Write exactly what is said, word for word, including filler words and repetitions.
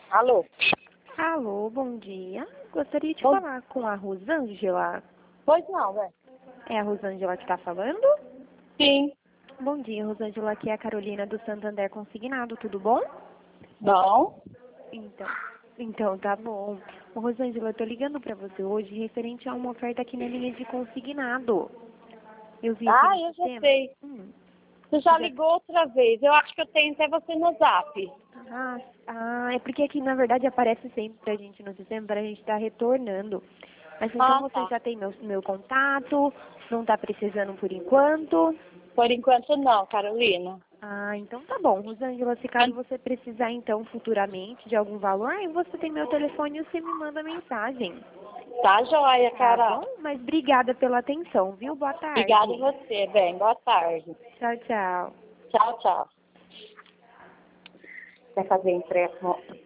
Alô? Alô, bom dia. Gostaria de Bom- falar com a Rosângela. Pois não, velho. É a Rosângela que está falando? Sim. Bom dia, Rosângela. Aqui é a Carolina do Santander Consignado. Tudo bom? Bom. Então, então tá bom. Ô, Rosângela, eu tô ligando para você hoje referente a uma oferta aqui na linha de consignado. Eu vi aqui Ah, no eu já sistema. sei. Hum, Você já já- ligou outra vez. Eu acho que eu tenho até você no zap. Ah, ah, é porque aqui na verdade aparece sempre pra gente no sistema para a gente estar retornando. Mas então Ah, você tá. já tem meu, meu contato, não tá precisando por enquanto. Por enquanto não, Carolina. Ah, então tá bom, Rosângela, se caso você precisar então futuramente de algum valor, aí você tem meu telefone e você me manda mensagem. Tá joia, Tá Carol. bom? Mas obrigada pela atenção, viu? Boa Obrigada a tarde. você, bem. Boa tarde. Tchau, tchau. Tchau, tchau. Quer fazer empréstimo?